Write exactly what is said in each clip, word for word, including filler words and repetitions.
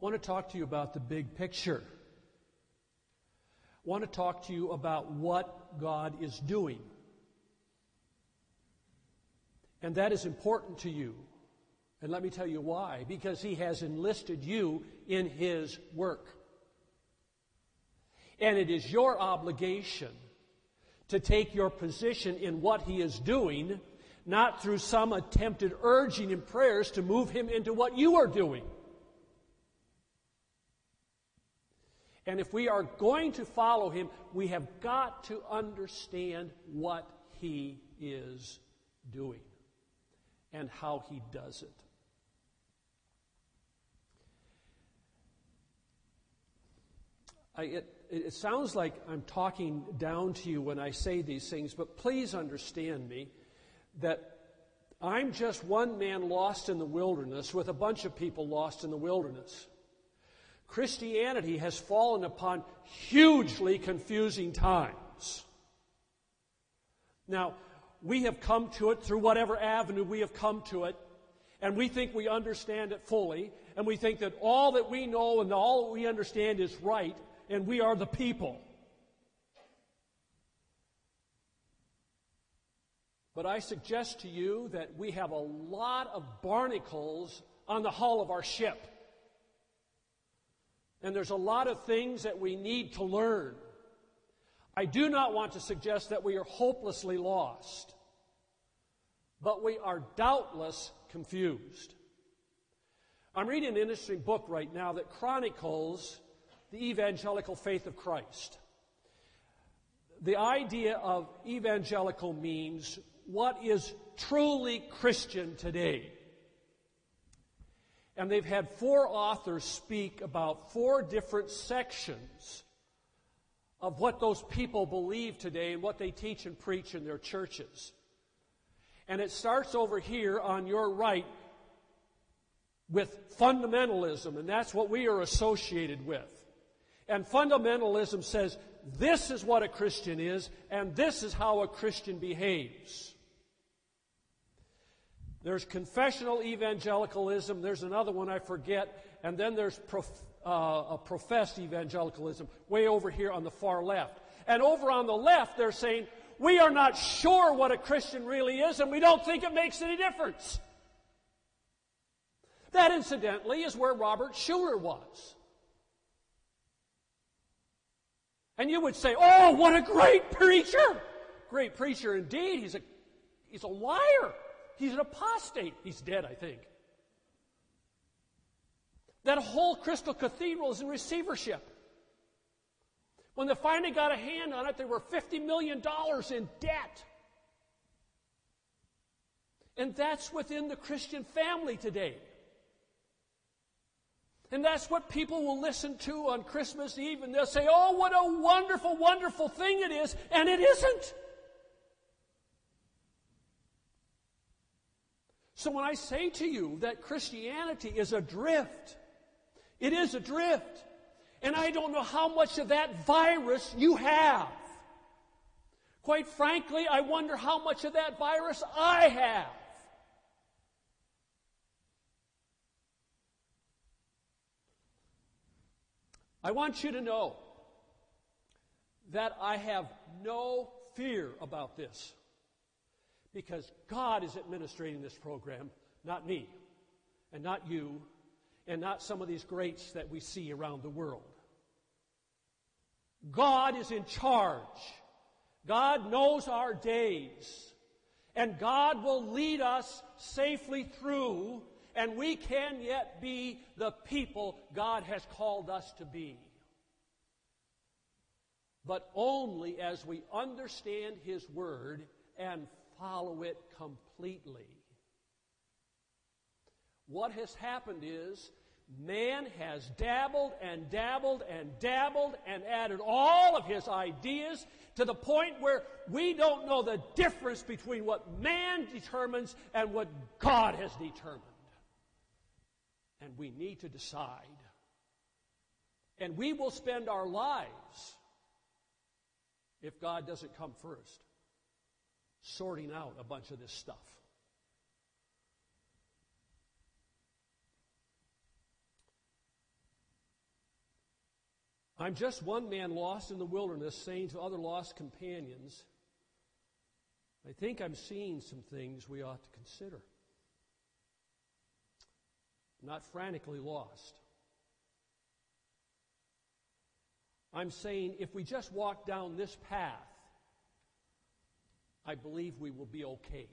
want to talk to you about the big picture. I want to talk to you about what God is doing. And that is important to you. And let me tell you why. Because He has enlisted you in His work. And it is your obligation to take your position in what He is doing, not through some attempted urging and prayers to move Him into what you are doing. And if we are going to follow Him, we have got to understand what He is doing and how He does it. I, it, it sounds like I'm talking down to you when I say these things, but please understand me that I'm just one man lost in the wilderness with a bunch of people lost in the wilderness. Christianity has fallen upon hugely confusing times. Now, we have come to it through whatever avenue we have come to it, and we think we understand it fully, and we think that all that we know and all that we understand is right, and we are the people. But I suggest to you that we have a lot of barnacles on the hull of our ship. And there's a lot of things that we need to learn. I do not want to suggest that we are hopelessly lost, but we are doubtless confused. I'm reading an interesting book right now that chronicles the evangelical faith of Christ. The idea of evangelical means what is truly Christian today. And they've had four authors speak about four different sections of what those people believe today and what they teach and preach in their churches. And it starts over here on your right with fundamentalism, and that's what we are associated with. And fundamentalism says this is what a Christian is, and this is how a Christian behaves. There's confessional evangelicalism, there's another one I forget, and then there's prof, uh, a professed evangelicalism way over here on the far left. And over on the left, they're saying, we are not sure what a Christian really is, and we don't think it makes any difference. That, incidentally, is where Robert Schuller was. And you would say, oh, what a great preacher! Great preacher indeed. He's a, he's a liar. He's an apostate. He's dead, I think. That whole Crystal Cathedral is in receivership. When they finally got a hand on it, they were fifty million dollars in debt. And that's within the Christian family today. And that's what people will listen to on Christmas Eve, and they'll say, oh, what a wonderful, wonderful thing it is, and it isn't. So when I say to you that Christianity is adrift, it is adrift. And I don't know how much of that virus you have. Quite frankly, I wonder how much of that virus I have. I want you to know that I have no fear about this, because God is administrating this program, not me, and not you, and not some of these greats that we see around the world. God is in charge. God knows our days, and God will lead us safely through, and we can yet be the people God has called us to be. But only as we understand His Word and follow it completely. What has happened is man has dabbled and dabbled and dabbled and added all of his ideas to the point where we don't know the difference between what man determines and what God has determined. And we need to decide. And we will spend our lives, if God doesn't come first, sorting out a bunch of this stuff. I'm just one man lost in the wilderness, saying to other lost companions, I think I'm seeing some things we ought to consider. I'm not frantically lost. I'm saying if we just walk down this path, I believe we will be okay.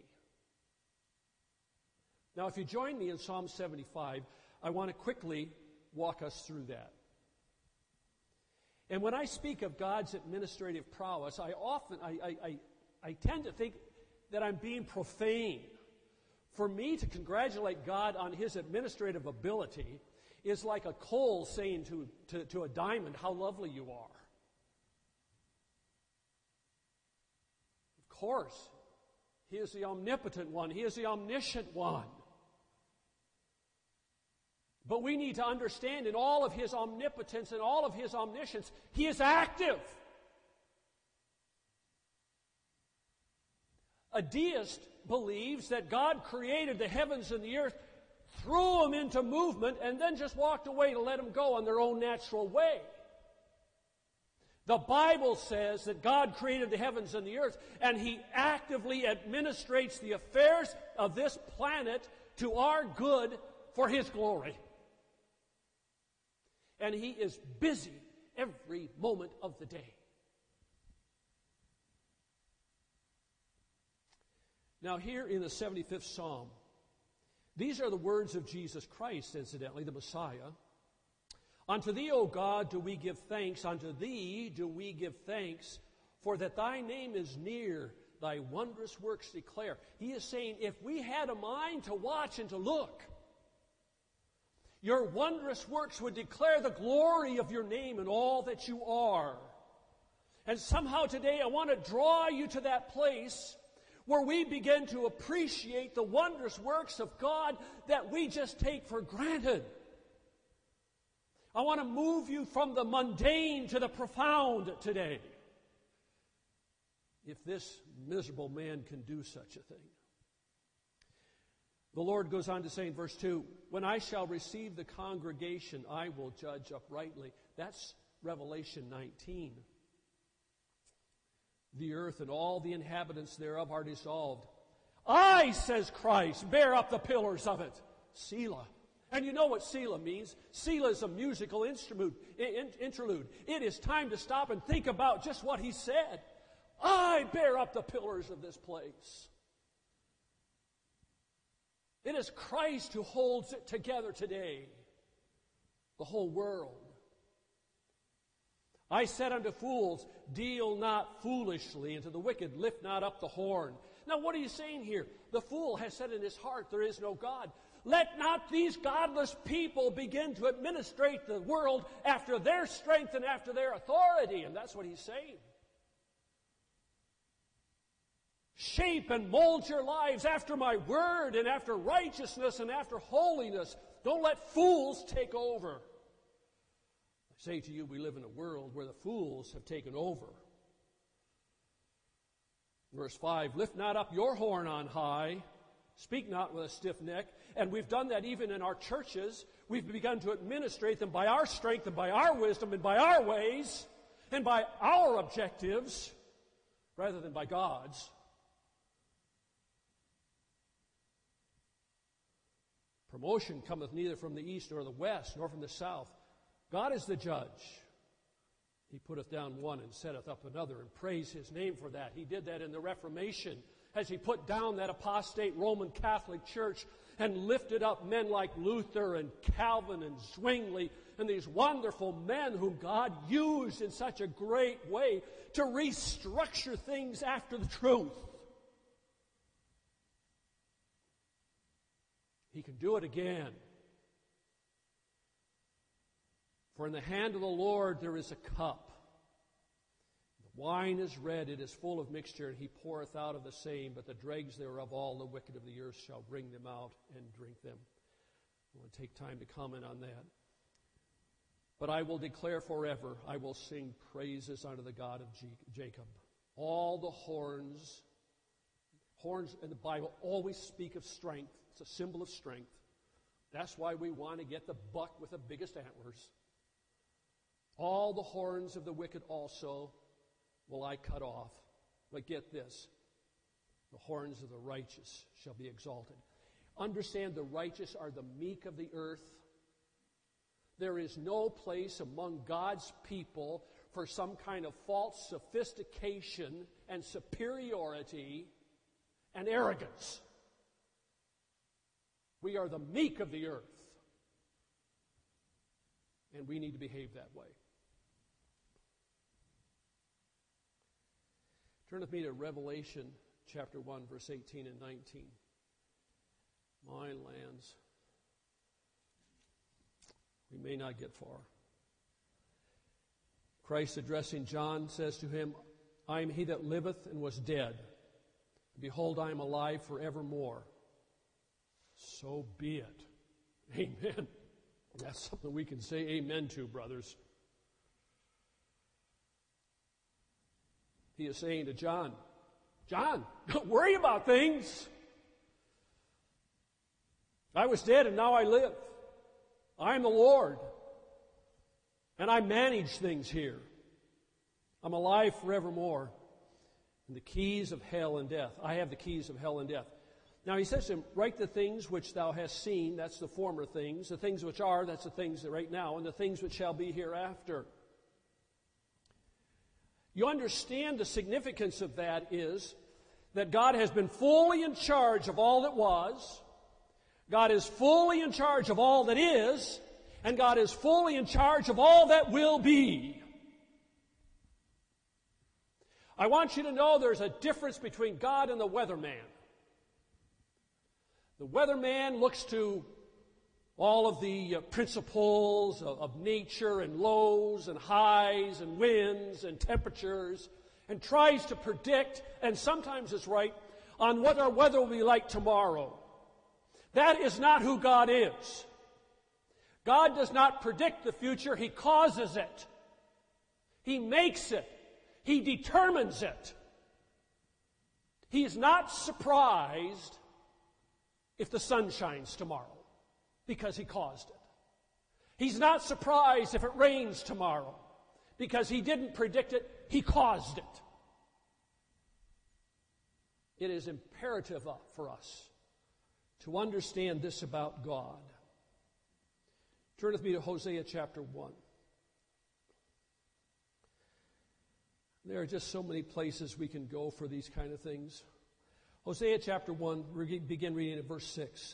Now, if you join me in Psalm seventy-five, I want to quickly walk us through that. And when I speak of God's administrative prowess, I often, I, I, I, I tend to think that I'm being profane. For me to congratulate God on His administrative ability is like a coal saying to, to, to a diamond, how lovely you are. Of course, He is the omnipotent one. He is the omniscient one. But we need to understand in all of His omnipotence and all of His omniscience, He is active. A deist believes that God created the heavens and the earth, threw them into movement, and then just walked away to let them go on their own natural way. The Bible says that God created the heavens and the earth, and He actively administrates the affairs of this planet to our good for His glory. And He is busy every moment of the day. Now, here in the seventy-fifth Psalm, these are the words of Jesus Christ, incidentally, the Messiah. Unto Thee, O God, do we give thanks. Unto Thee do we give thanks, for that Thy name is near, Thy wondrous works declare. He is saying, if we had a mind to watch and to look, Your wondrous works would declare the glory of Your name and all that You are. And somehow today I want to draw you to that place where we begin to appreciate the wondrous works of God that we just take for granted. I want to move you from the mundane to the profound today. If this miserable man can do such a thing. The Lord goes on to say in verse two, when I shall receive the congregation, I will judge uprightly. That's Revelation nineteen. The earth and all the inhabitants thereof are dissolved. I, says Christ, bear up the pillars of it. Selah. And you know what Selah means. Selah is a musical instrument, interlude. It is time to stop and think about just what He said. I bear up the pillars of this place. It is Christ who holds it together today. The whole world. I said unto fools, deal not foolishly, and to the wicked lift not up the horn. Now what are you saying here? The fool has said in his heart, there is no God. Let not these godless people begin to administrate the world after their strength and after their authority. And that's what he's saying. Shape and mold your lives after my word and after righteousness and after holiness. Don't let fools take over. I say to you, we live in a world where the fools have taken over. Verse five, lift not up your horn on high, speak not with a stiff neck. And we've done that even in our churches. We've begun to administrate them by our strength and by our wisdom and by our ways and by our objectives rather than by God's. Promotion cometh neither from the east nor the west nor from the south. God is the judge. He putteth down one and setteth up another, and praise His name for that. He did that in the Reformation as He put down that apostate Roman Catholic Church and lifted up men like Luther and Calvin and Zwingli and these wonderful men whom God used in such a great way to restructure things after the truth. He can do it again. For in the hand of the Lord there is a cup. The wine is red, it is full of mixture, and He poureth out of the same, but the dregs thereof all the wicked of the earth shall bring them out and drink them. I want to take time to comment on that. But I will declare forever, I will sing praises unto the God of Jacob. All the horns, horns in the Bible always speak of strength. It's a symbol of strength. That's why we want to get the buck with the biggest antlers. All the horns of the wicked also will I cut off. But get this, the horns of the righteous shall be exalted. Understand, the righteous are the meek of the earth. There is no place among God's people for some kind of false sophistication and superiority and arrogance. We are the meek of the earth. And we need to behave that way. Turn with me to Revelation chapter one, verse eighteen and nineteen. My lands. We may not get far. Christ, addressing John, says to him, I am he that liveth and was dead. Behold, I am alive forevermore. So be it. Amen. That's something we can say amen to, brothers. He is saying to John, John, don't worry about things. I was dead and now I live. I am the Lord. And I manage things here. I'm alive forevermore. And the keys of hell and death. I have the keys of hell and death. Now he says to him, write the things which thou hast seen, that's the former things. The things which are, that's the things that right now. And the things which shall be hereafter. You understand the significance of that is that God has been fully in charge of all that was. God is fully in charge of all that is. And God is fully in charge of all that will be. I want you to know there's a difference between God and the weatherman. The weatherman looks to all of the uh, principles of, of nature and lows and highs and winds and temperatures and tries to predict, and sometimes is right, on what our weather will be like tomorrow. That is not who God is. God does not predict the future. He causes it. He makes it. He determines it. He is not surprised if the sun shines tomorrow because He caused it. He's not surprised if it rains tomorrow because He didn't predict it. He caused it. It is imperative for us to understand this about God. Turn with me to Hosea chapter one. There are just so many places we can go for these kind of things. Hosea chapter one, we begin reading at verse six.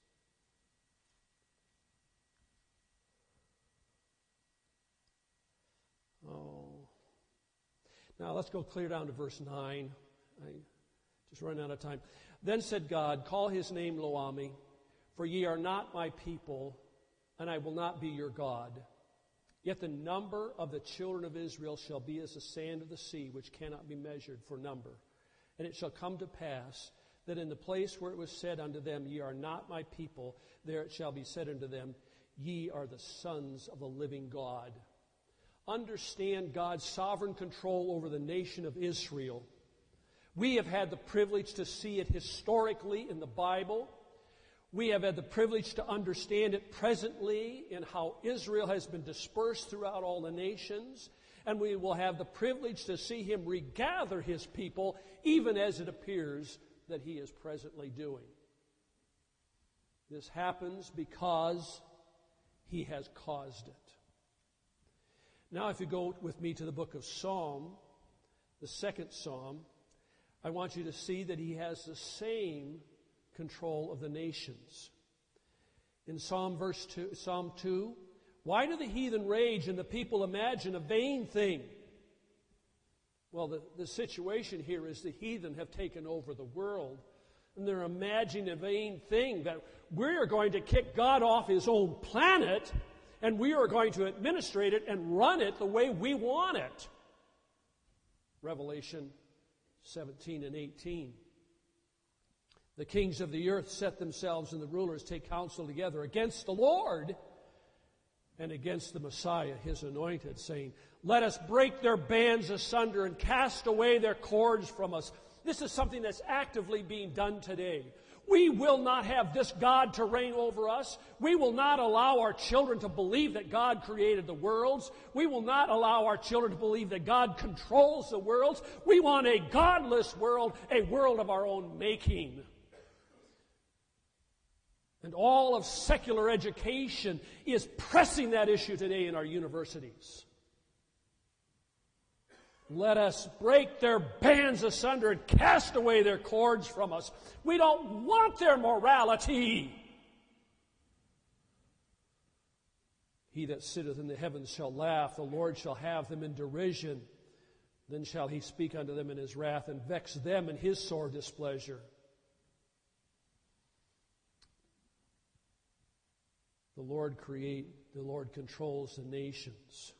Oh. Now let's go clear down to verse nine. I just running out of time. Then said God, call his name Lo-Ammi, for ye are not my people, and I will not be your God. Yet the number of the children of Israel shall be as the sand of the sea, which cannot be measured for number. And it shall come to pass that in the place where it was said unto them, ye are not my people, there it shall be said unto them, ye are the sons of the living God. Understand God's sovereign control over the nation of Israel. We have had the privilege to see it historically in the Bible. We have had the privilege to understand it presently in how Israel has been dispersed throughout all the nations. And we will have the privilege to see Him regather His people, even as it appears that He is presently doing. This happens because He has caused it. Now, if you go with me to the book of Psalm, the second Psalm, I want you to see that He has the same control of the nations. In Psalm verse two, Psalm two, why do the heathen rage and the people imagine a vain thing? Well, the, the situation here is the heathen have taken over the world, and they're imagining a vain thing that we are going to kick God off His own planet, and we are going to administrate it and run it the way we want it. Revelation seventeen and eighteen. The kings of the earth set themselves, and the rulers take counsel together against the Lord and against the Messiah, His anointed, saying, let us break their bands asunder and cast away their cords from us. This is something that's actively being done today. We will not have this God to reign over us. We will not allow our children to believe that God created the worlds. We will not allow our children to believe that God controls the worlds. We want a godless world, a world of our own making. And all of secular education is pressing that issue today in our universities. Let us break their bands asunder and cast away their cords from us. We don't want their morality. He that sitteth in the heavens shall laugh. The Lord shall have them in derision. Then shall he speak unto them in his wrath and vex them in his sore displeasure. The Lord create, the Lord controls the nations.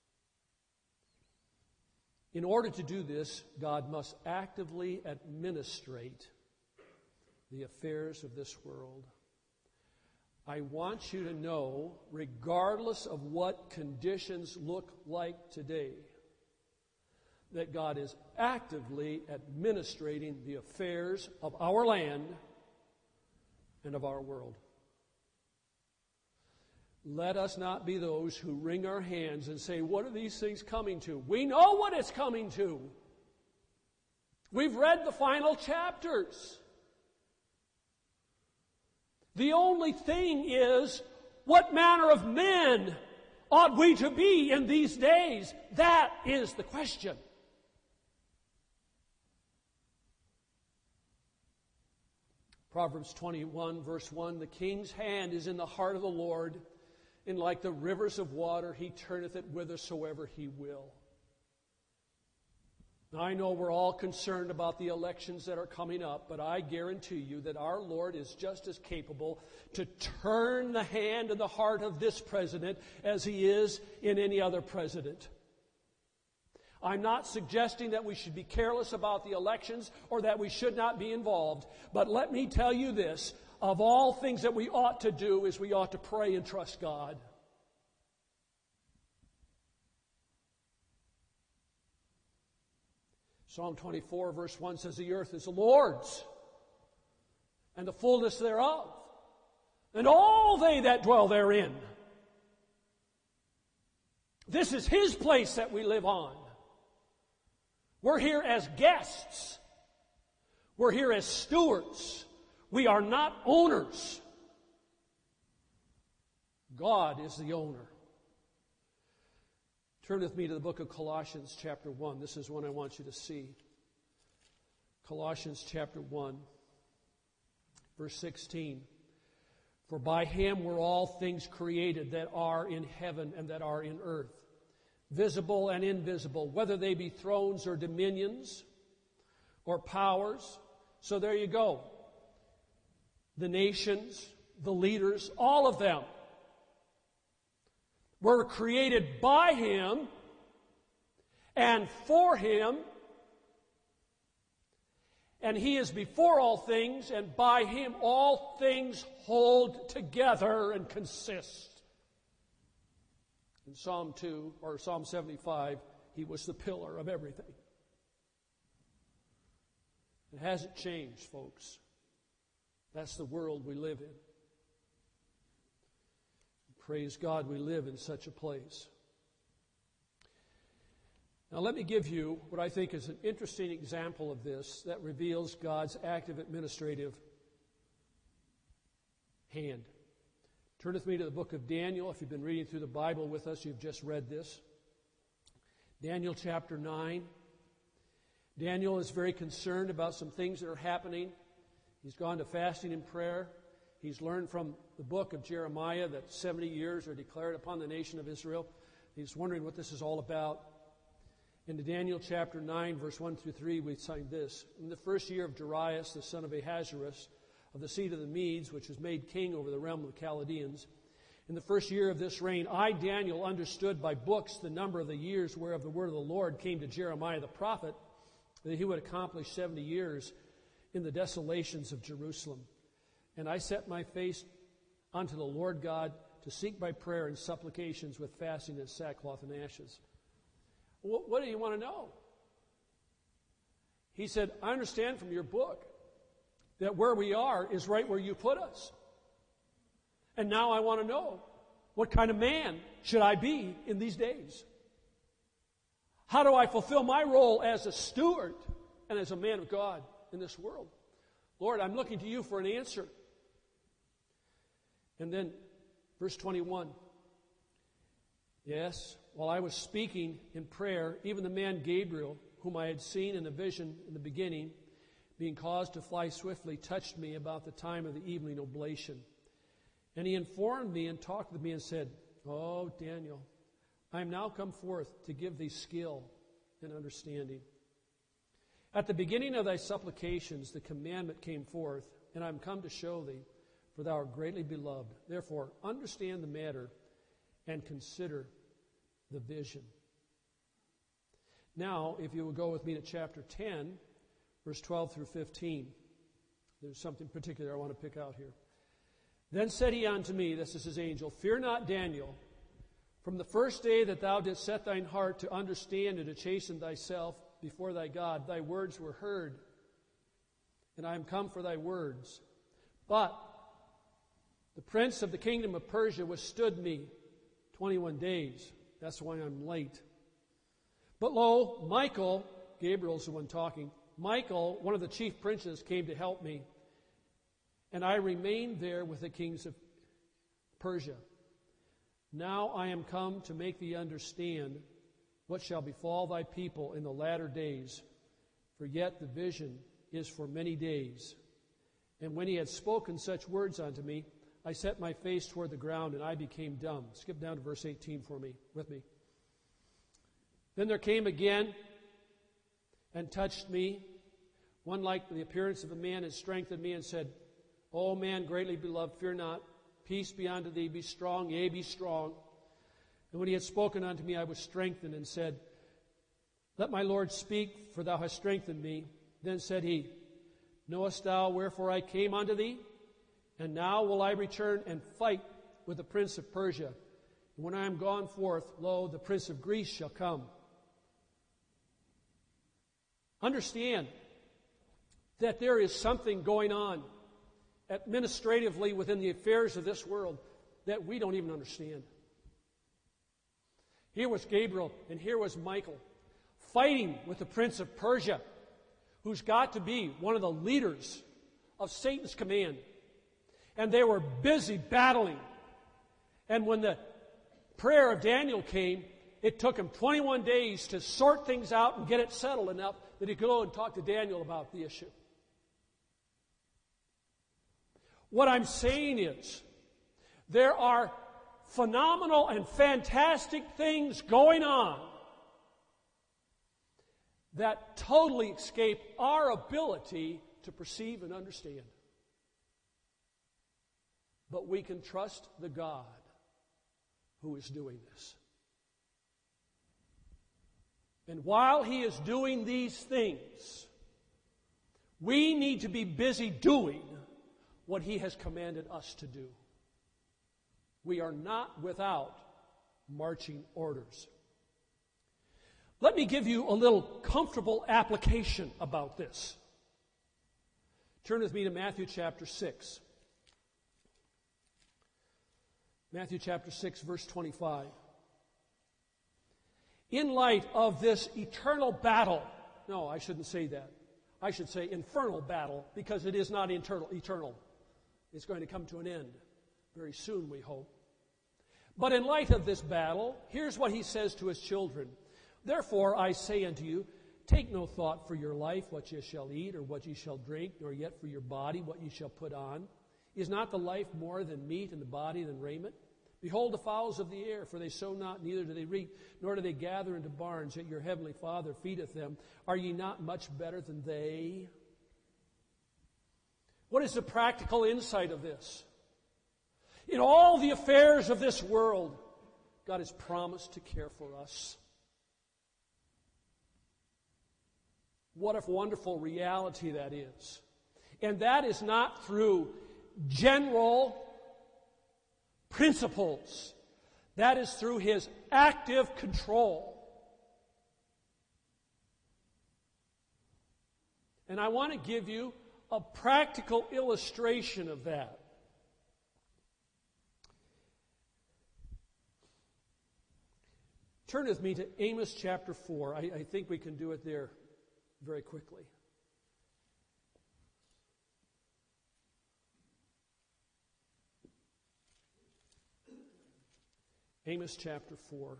In order to do this, God must actively administrate the affairs of this world. I want you to know, regardless of what conditions look like today, that God is actively administrating the affairs of our land and of our world. Let us not be those who wring our hands and say, what are these things coming to? We know what it's coming to. We've read the final chapters. The only thing is, what manner of men ought we to be in these days? That is the question. Proverbs twenty-one, verse one, the king's hand is in the heart of the Lord, and like the rivers of water, he turneth it whithersoever he will. Now, I know we're all concerned about the elections that are coming up, but I guarantee you that our Lord is just as capable to turn the hand and the heart of this president as he is in any other president. I'm not suggesting that we should be careless about the elections or that we should not be involved, but let me tell you this. Of all things that we ought to do is we ought to pray and trust God. Psalm twenty-four, verse one says, the earth is the Lord's, and the fullness thereof, and all they that dwell therein. This is His place that we live on. We're here as guests. We're here as stewards. We are not owners. God is the owner. Turn with me to the book of Colossians chapter one. This is one I want you to see. Colossians chapter one, verse sixteen. For by Him were all things created that are in heaven and that are in earth, visible and invisible, whether they be thrones or dominions or powers. So there you go. The nations, the leaders, all of them were created by Him and for Him. And He is before all things, and by Him all things hold together and consist. In Psalm two, or Psalm seventy-five, He was the pillar of everything. It hasn't changed, folks. That's the world we live in. Praise God, we live in such a place. Now let me give you what I think is an interesting example of this that reveals God's active administrative hand. Turn with me to the book of Daniel. If you've been reading through the Bible with us, you've just read this. Daniel chapter nine. Daniel is very concerned about some things that are happening. He's gone to fasting and prayer. He's learned from the book of Jeremiah that seventy years are declared upon the nation of Israel. He's wondering what this is all about. In Daniel chapter nine, verse one through three, we find this. In the first year of Darius, the son of Ahasuerus, of the seed of the Medes, which was made king over the realm of the Chaldeans, in the first year of this reign, I, Daniel, understood by books the number of the years whereof the word of the Lord came to Jeremiah the prophet, that he would accomplish seventy years in the desolations of Jerusalem. And I set my face unto the Lord God to seek by prayer and supplications with fasting and sackcloth and ashes. What, what do you want to know? He said, I understand from your book that where we are is right where you put us. And now I want to know, what kind of man should I be in these days? How do I fulfill my role as a steward and as a man of God in this world? Lord, I'm looking to you for an answer. And then, verse twenty-one. Yes, while I was speaking in prayer, even the man Gabriel, whom I had seen in a vision in the beginning, being caused to fly swiftly, touched me about the time of the evening oblation. And he informed me and talked with me and said, "Oh, Daniel, I am now come forth to give thee skill and understanding. At the beginning of thy supplications the commandment came forth, and I am come to show thee, for thou art greatly beloved. Therefore, understand the matter and consider the vision." Now, if you will go with me to chapter ten, verse twelve through fifteen. There's something particular I want to pick out here. Then said he unto me, this is his angel, "Fear not, Daniel. From the first day that thou didst set thine heart to understand and to chasten thyself before thy God, thy words were heard, and I am come for thy words. But the prince of the kingdom of Persia withstood me twenty-one days. That's why I'm late. But lo, Michael," Gabriel's the one talking, "Michael, one of the chief princes, came to help me, and I remained there with the kings of Persia. Now I am come to make thee understand what shall befall thy people in the latter days, for yet the vision is for many days." And when he had spoken such words unto me, I set my face toward the ground, and I became dumb. Skip down to verse eighteen for me, with me. Then there came again and touched me, one like the appearance of a man, and strengthened me, and said, "O man greatly beloved, fear not. Peace be unto thee. Be strong, yea, be strong." And when he had spoken unto me, I was strengthened, and said, "Let my Lord speak, for thou hast strengthened me." Then said he, "Knowest thou wherefore I came unto thee? And now will I return and fight with the prince of Persia. And when I am gone forth, lo, the prince of Greece shall come." Understand that there is something going on administratively within the affairs of this world that we don't even understand. Here was Gabriel and here was Michael fighting with the prince of Persia, who's got to be one of the leaders of Satan's command. And they were busy battling. And when the prayer of Daniel came, it took him twenty-one days to sort things out and get it settled enough that he could go and talk to Daniel about the issue. What I'm saying is, there are phenomenal and fantastic things going on that totally escape our ability to perceive and understand. But we can trust the God who is doing this. And while He is doing these things, we need to be busy doing what He has commanded us to do. We are not without marching orders. Let me give you a little comfortable application about this. Turn with me to Matthew chapter six. Matthew chapter six, verse twenty-five. In light of this eternal battle, no, I shouldn't say that. I should say infernal battle, because it is not eternal. eternal. It's going to come to an end very soon, we hope. But in light of this battle, here's what He says to His children. "Therefore I say unto you, take no thought for your life, what ye shall eat, or what ye shall drink, nor yet for your body, what ye shall put on. Is not the life more than meat, and the body than raiment? Behold the fowls of the air, for they sow not, neither do they reap, nor do they gather into barns, yet your heavenly Father feedeth them. Are ye not much better than they?" What is the practical insight of this? In all the affairs of this world, God has promised to care for us. What a wonderful reality that is. And that is not through general principles. That is through His active control. And I want to give you a practical illustration of that. Turn with me to Amos chapter four. I, I think we can do it there very quickly. Amos chapter four,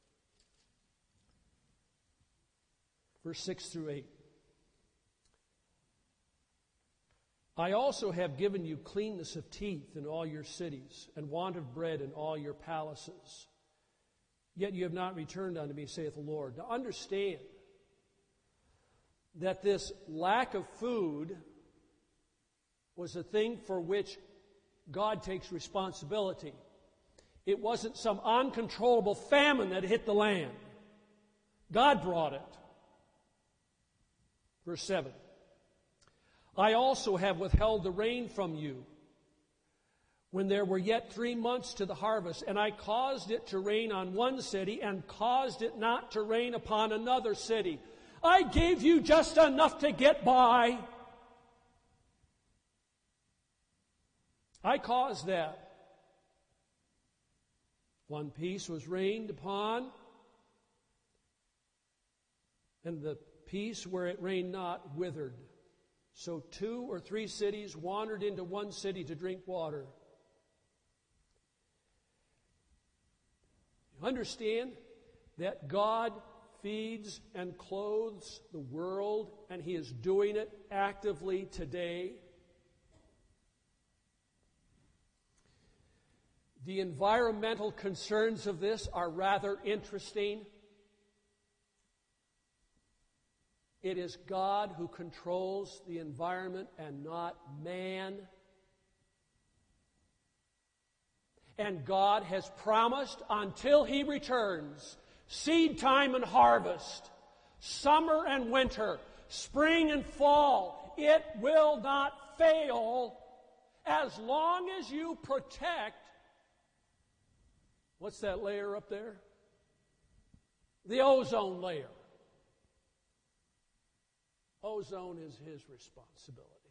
verse six through eight. I also have given you cleanness of teeth in all your cities, and want of bread in all your palaces. Yet you have not returned unto me, saith the Lord. Now understand that this lack of food was a thing for which God takes responsibility. It wasn't some uncontrollable famine that hit the land. God brought it. Verse seven. I also have withheld the rain from you when there were yet three months to the harvest, and I caused it to rain on one city and caused it not to rain upon another city. I gave you just enough to get by. I caused that. One piece was rained upon, and the piece where it rained not withered. So two or three cities wandered into one city to drink water. You understand that God feeds and clothes the world, and He is doing it actively today. The environmental concerns of this are rather interesting. It is God who controls the environment and not man. And God has promised until He returns, seed time and harvest, summer and winter, spring and fall, it will not fail as long as you protect, what's that layer up there? The ozone layer. Ozone is His responsibility,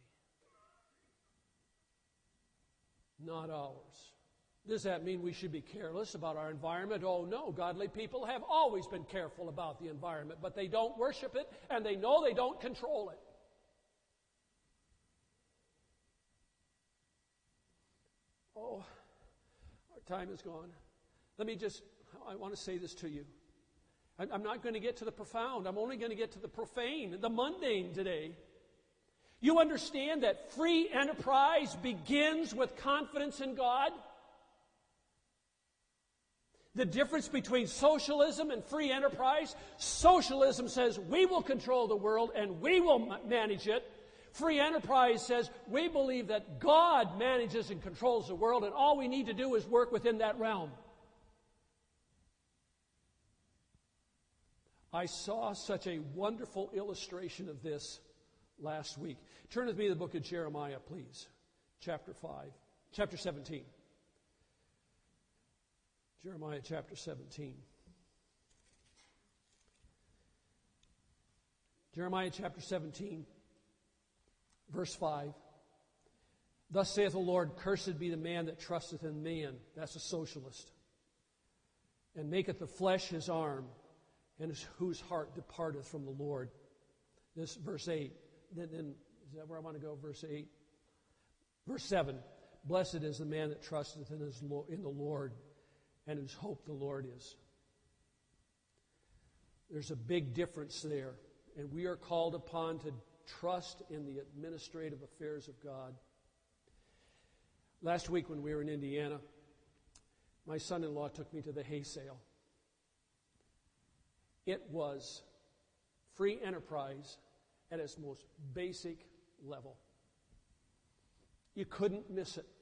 not ours. Does that mean we should be careless about our environment? Oh no, godly people have always been careful about the environment, but they don't worship it, and they know they don't control it. Oh, our time is gone. Let me just, I want to say this to you. I'm not going to get to the profound. I'm only going to get to the profane, the mundane today. You understand that free enterprise begins with confidence in God? The difference between socialism and free enterprise, socialism says we will control the world and we will manage it. Free enterprise says we believe that God manages and controls the world, and all we need to do is work within that realm. I saw such a wonderful illustration of this last week. Turn with me to the book of Jeremiah, please. Chapter five. Chapter seventeen. Jeremiah chapter seventeen. Jeremiah chapter seventeen, verse five. Thus saith the Lord, cursed be the man that trusteth in man. That's a socialist. And maketh the flesh his arm, and his, whose heart departeth from the Lord. This verse eight. Then, then is that where I want to go? Verse eight. Verse seven. Blessed is the man that trusteth in, his, in the Lord, and whose hope the Lord is. There's a big difference there, and we are called upon to trust in the administrative affairs of God. Last week when we were in Indiana, my son-in-law took me to the hay sale. It was free enterprise at its most basic level. You couldn't miss it.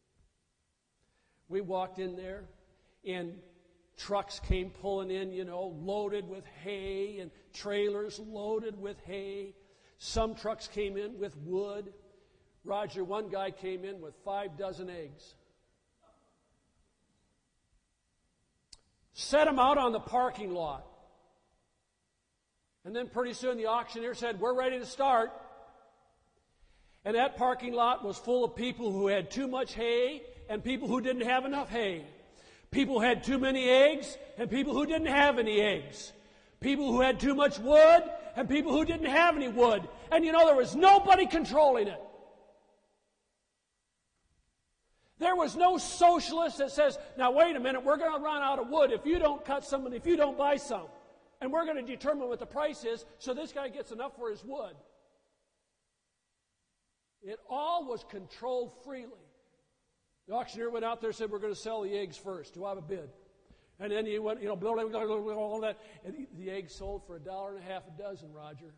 We walked in there, and trucks came pulling in, you know, loaded with hay, and trailers loaded with hay. Some trucks came in with wood. Roger, one guy came in with five dozen eggs. Set them out on the parking lot. And then pretty soon the auctioneer said, we're ready to start. And that parking lot was full of people who had too much hay and people who didn't have enough hay. People who had too many eggs and people who didn't have any eggs. People who had too much wood and people who didn't have any wood. And you know, there was nobody controlling it. There was no socialist that says, now wait a minute, we're going to run out of wood if you don't cut some and if you don't buy some. And we're going to determine what the price is so this guy gets enough for his wood. It all was controlled freely. The auctioneer went out there and said, we're going to sell the eggs first. Do I have a bid? And then he went, you know, blah, blah, blah, blah, blah, all that. And the eggs sold for a dollar and a half a dozen, Roger.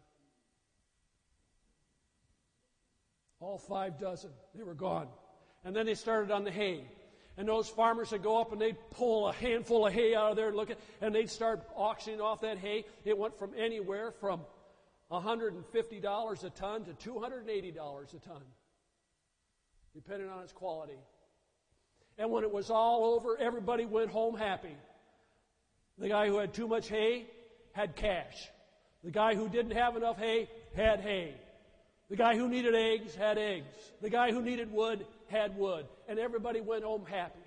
All five dozen. They were gone. And then they started on the hay. And those farmers would go up and they'd pull a handful of hay out of there and look at, and they'd start auctioning off that hay. It went from anywhere from one hundred fifty dollars a ton to two hundred eighty dollars a ton, depending on its quality. And when it was all over, everybody went home happy. The guy who had too much hay had cash. The guy who didn't have enough hay had hay. The guy who needed eggs had eggs. The guy who needed wood had wood. And everybody went home happy.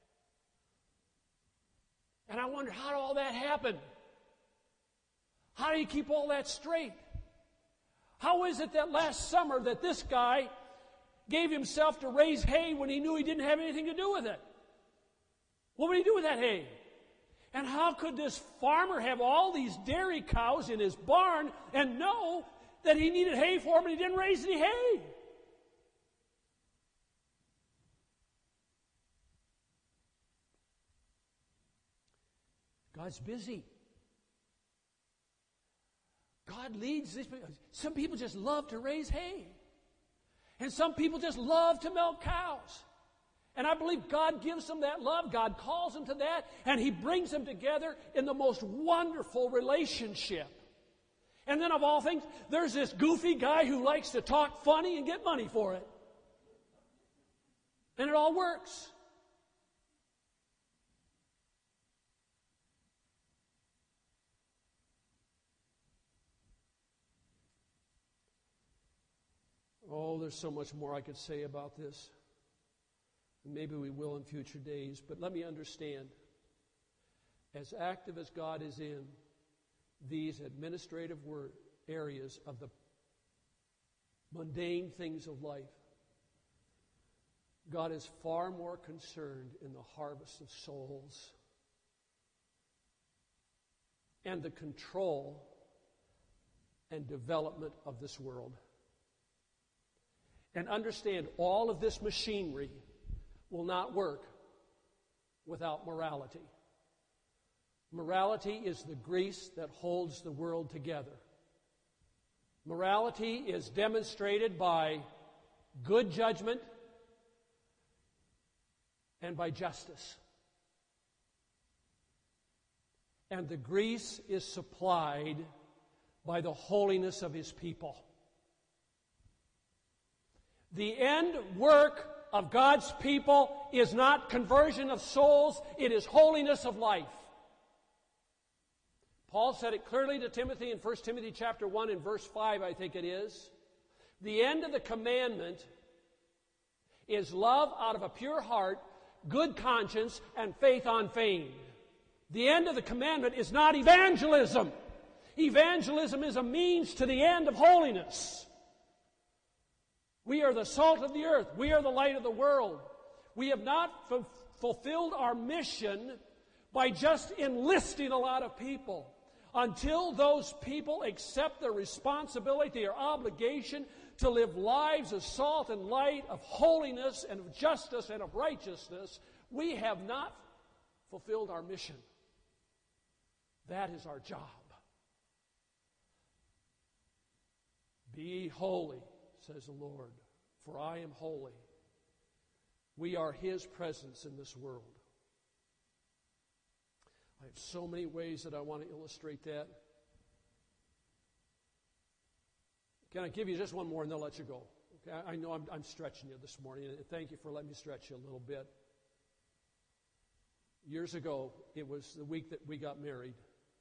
And I wondered, how did all that happen? How do you keep all that straight? How is it that last summer that this guy gave himself to raise hay when he knew he didn't have anything to do with it? What would he do with that hay? And how could this farmer have all these dairy cows in his barn and know that he needed hay for them and he didn't raise any hay? God's busy. God leads these people. Some people just love to raise hay. And some people just love to milk cows. And I believe God gives them that love. God calls them to that. And He brings them together in the most wonderful relationship. And then of all things, there's this goofy guy who likes to talk funny and get money for it. And it all works. Oh, there's so much more I could say about this. Maybe we will in future days. But let me understand. As active as God is in these administrative word areas of the mundane things of life, God is far more concerned in the harvest of souls and the control and development of this world. And understand, all of this machinery will not work without morality. Morality is the grease that holds the world together. Morality is demonstrated by good judgment and by justice. And the grease is supplied by the holiness of His people. The end work of God's people is not conversion of souls, it is holiness of life. Paul said it clearly to Timothy in First Timothy chapter one and verse five, I think it is. The end of the commandment is love out of a pure heart, good conscience, and faith unfeigned. The end of the commandment is not evangelism. Evangelism is a means to the end of holiness. We are the salt of the earth. We are the light of the world. We have not f- fulfilled our mission by just enlisting a lot of people. Until those people accept their responsibility, their obligation to live lives of salt and light, of holiness and of justice and of righteousness, we have not fulfilled our mission. That is our job. Be holy, says the Lord, for I am holy. We are His presence in this world. I have so many ways that I want to illustrate that. Can I give you just one more and then I'll let you go? Okay, I know I'm, I'm stretching you this morning, and thank you for letting me stretch you a little bit. Years ago, it was the week that we got married.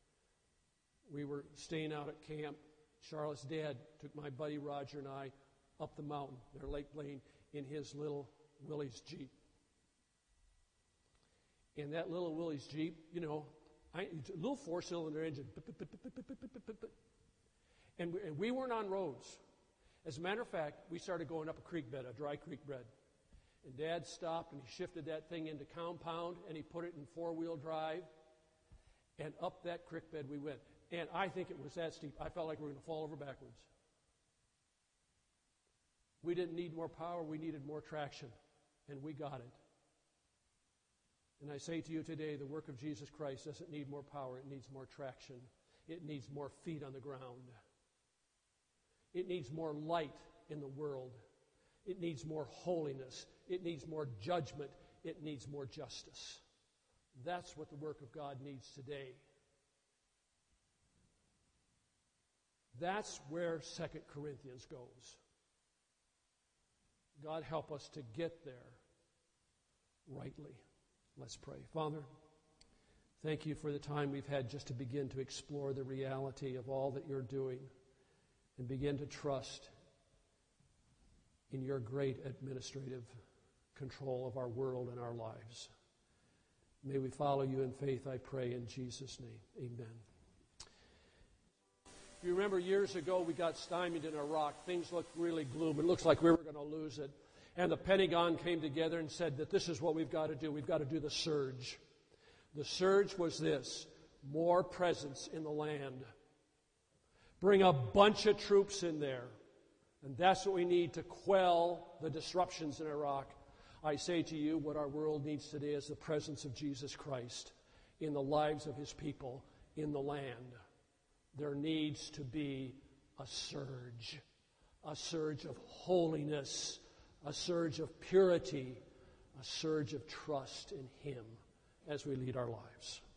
We were staying out at camp. Charlotte's dad took my buddy Roger and I up the mountain. They're Lake Blaine in his little Willie's Jeep. And that little Willie's Jeep, you know, I, a little four-cylinder engine. And we, and we weren't on roads. As a matter of fact, we started going up a creek bed, a dry creek bed. And Dad stopped and he shifted that thing into compound and he put it in four-wheel drive. And up that creek bed we went. And I think it was that steep. I felt like we were going to fall over backwards. We didn't need more power. We needed more traction. And we got it. And I say to you today, the work of Jesus Christ doesn't need more power. It needs more traction. It needs more feet on the ground. It needs more light in the world. It needs more holiness. It needs more judgment. It needs more justice. That's what the work of God needs today. That's where Second Corinthians goes. God help us to get there rightly. Let's pray. Father, thank you for the time we've had just to begin to explore the reality of all that you're doing and begin to trust in your great administrative control of our world and our lives. May we follow you in faith, I pray, in Jesus' name. Amen. You remember years ago we got stymied in Iraq. Things looked really gloom. It looks like we were going to lose it. And the Pentagon came together and said that this is what we've got to do. We've got to do the surge. The surge was this: more presence in the land. Bring a bunch of troops in there. And that's what we need to quell the disruptions in Iraq. I say to you, what our world needs today is the presence of Jesus Christ in the lives of his people, in the land. There needs to be a surge, a surge of holiness, a surge of purity, a surge of trust in him as we lead our lives.